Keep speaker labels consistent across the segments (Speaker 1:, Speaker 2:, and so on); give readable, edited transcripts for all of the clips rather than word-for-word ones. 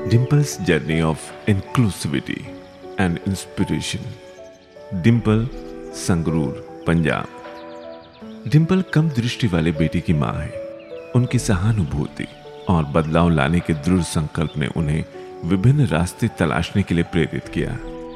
Speaker 1: Dimple's journey of inclusivity and inspiration. Dimple, Sangrur, Punjab. Dimple कम दृष्टि वाले बेटे की मां है। उनकी सहानुभूति और बदलाव लाने के दृढ़ संकल्प ने उन्हें विभिन्न रास्ते तलाशने के लिए प्रेरित किया।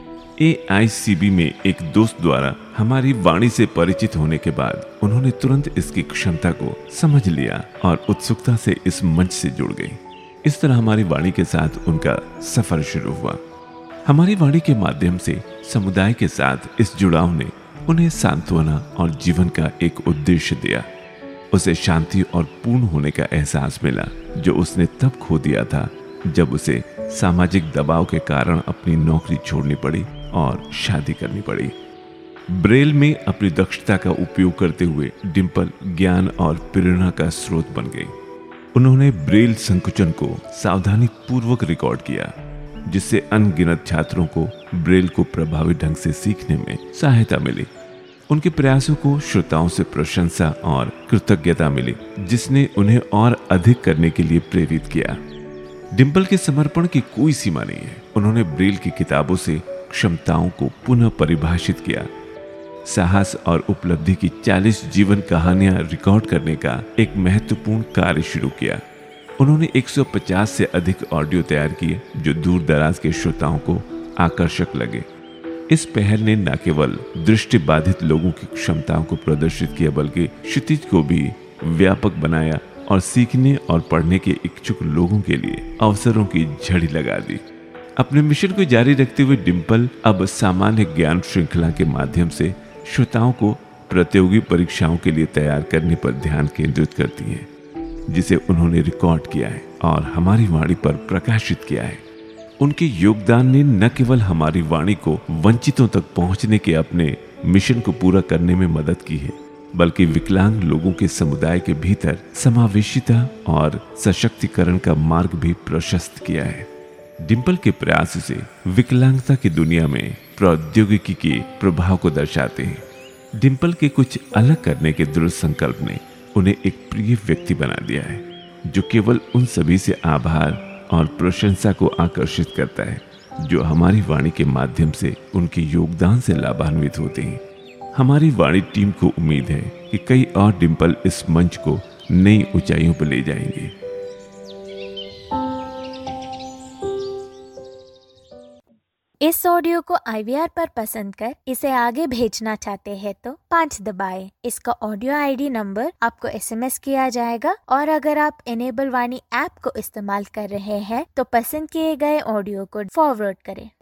Speaker 1: AICB में एक दोस्त द्वारा हमारी वाणी से परिचित होने के बाद उन्होंने तुरंत इसकी क्षमता को समझ लिया और उत्सुकता से इस मंच से जुड़ गई। इस तरह हमारी वाणी के साथ उनका सफर शुरू हुआ। हमारी वाणी के माध्यम से समुदाय के साथ इस जुड़ाव ने उन्हें सांत्वना और जीवन का एक उद्देश्य दिया। उसे शांति और पूर्ण होने का एहसास मिला जो उसने तब खो दिया था जब उसे सामाजिक दबाव के कारण अपनी नौकरी छोड़नी पड़ी और शादी करनी पड़ी। ब्रेल में अपनी दक्षता का उपयोग करते हुए डिम्पल ज्ञान और प्रेरणा का स्रोत बन गई। उन्होंने ब्रेल संकुचन को सावधानी पूर्वक रिकॉर्ड किया जिससे अनगिनत छात्रों को ब्रेल को प्रभावी ढंग से सीखने में सहायता मिली। उनके प्रयासों को श्रोताओं से प्रशंसा और कृतज्ञता मिली जिसने उन्हें और अधिक करने के लिए प्रेरित किया। डिम्पल के समर्पण की कोई सीमा नहीं है। उन्होंने ब्रेल की किताबों से क्षमताओं को पुनः परिभाषित किया, साहस और उपलब्धि की 40 जीवन कहानियां रिकॉर्ड करने का एक महत्वपूर्ण कार्य शुरू किया। उन्होंने 150 से अधिक ऑडियो तैयार किए जो दूर दराज के श्रोताओं को आकर्षक लगे। इस पहल ने न केवल दृष्टि बाधित लोगों की क्षमताओं को प्रदर्शित किया बल्कि क्षितिज को भी व्यापक बनाया और सीखने और पढ़ने के इच्छुक लोगों के लिए अवसरों की झड़ी लगा दी। अपने मिशन को जारी रखते हुए डिम्पल अब सामान्य ज्ञान श्रृंखला के माध्यम से श्रोताओं को प्रतियोगी परीक्षाओं के लिए तैयार करने पर ध्यान केंद्रित करती है जिसे उन्होंने रिकॉर्ड किया है और हमारी वाणी पर प्रकाशित किया है। उनके योगदान ने न केवल हमारी वाणी को वंचितों तक पहुंचने के अपने मिशन को पूरा करने में मदद की है बल्कि विकलांग लोगों के समुदाय के भीतर समावेशिता और सशक्तिकरण का मार्ग भी प्रशस्त किया है। डिम्पल के प्रयास से विकलांगता की दुनिया में प्रौद्योगिकी के प्रभाव को दर्शाते हैं। डिम्पल के कुछ अलग करने के दृढ़ संकल्प ने उन्हें एक प्रिय व्यक्ति बना दिया है जो केवल उन सभी से आभार और प्रशंसा को आकर्षित करता है जो हमारी वाणी के माध्यम से उनके योगदान से लाभान्वित होते हैं। हमारी वाणी टीम को उम्मीद है कि कई और डिम्पल इस मंच को नई ऊंचाइयों पर ले जाएंगे।
Speaker 2: इस ऑडियो को IVR पर पसंद कर इसे आगे भेजना चाहते हैं तो 5 दबाएं। इसका ऑडियो ID नंबर आपको SMS किया जाएगा और अगर आप इनेबल वाणी ऐप को इस्तेमाल कर रहे हैं तो पसंद किए गए ऑडियो को फॉरवर्ड करें।